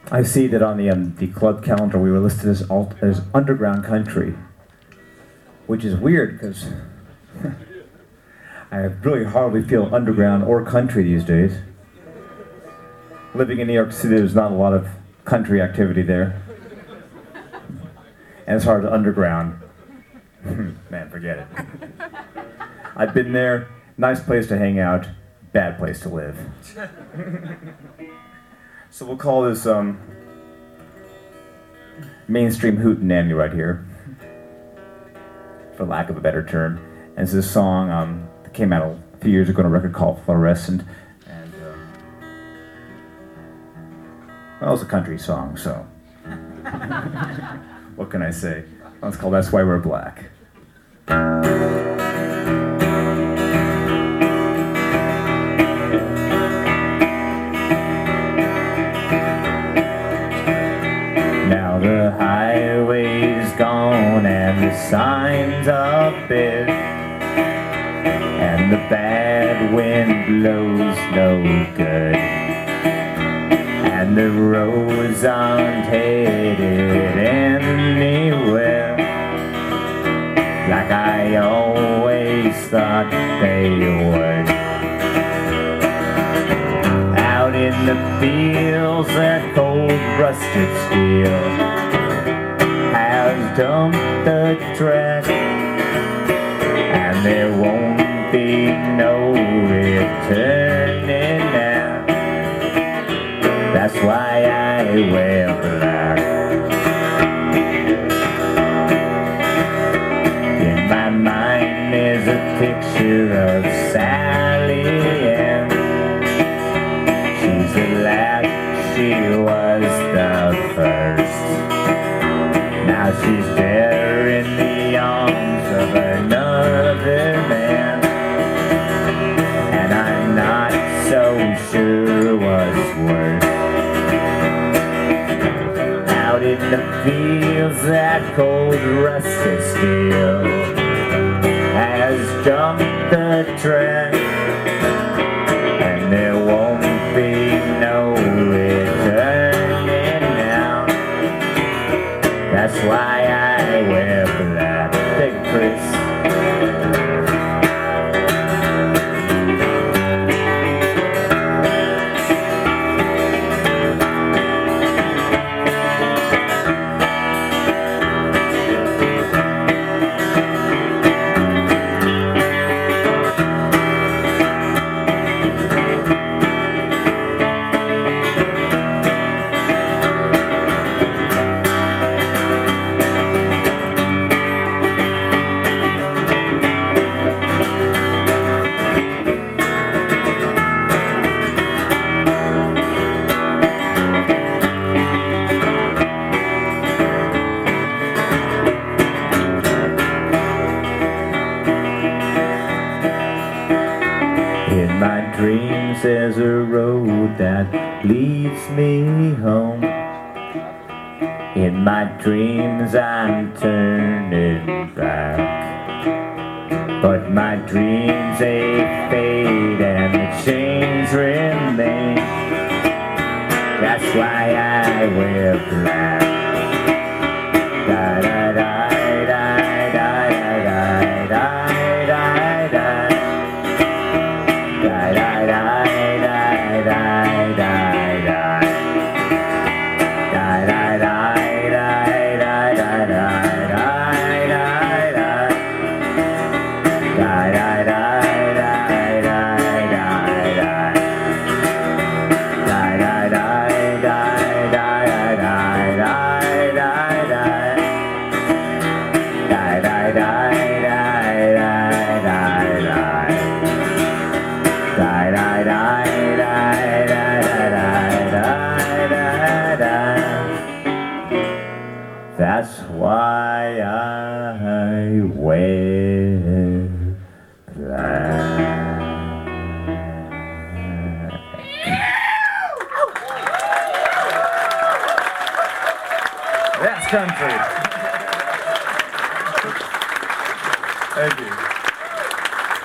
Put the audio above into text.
I see that on the club calendar we were listed as underground country, which is weird because I really hardly feel underground or country these days. Living in New York City, there's not a lot of country activity there, and it's hard to underground. Man, forget it. I've been there. Nice place to hang out. Bad place to live. So we'll call this mainstream hootenanny right here, for lack of a better term. And it's this song that came out a few years ago on a record called Fluorescent. And well, it's a country song, so what can I say? Well, it's called That's Why We're Black. Now the highway's gone and the signs up it, and the bad wind blows no good, and the roads aren't headed anywhere like I always thought they would. Out in the fields, that cold rusted steel has dumped the track, and there won't be no returning now. That's why I wear black. In my mind is a picture of Sally Ann. She's the last, she was the first. Now she's there in the arms of another man, and I'm not so sure what's worse. Out in the fields, that cold rusted steel has jumped the track, and there won't be no returning now. That's why I wear black. Take it, Chris. In my dreams there's a road that leads me home. In my dreams I'm turning back, but my dreams they fade and the chains remain. That's why I wear black. Da da da da da da da da da. That's why I wear black. That's country.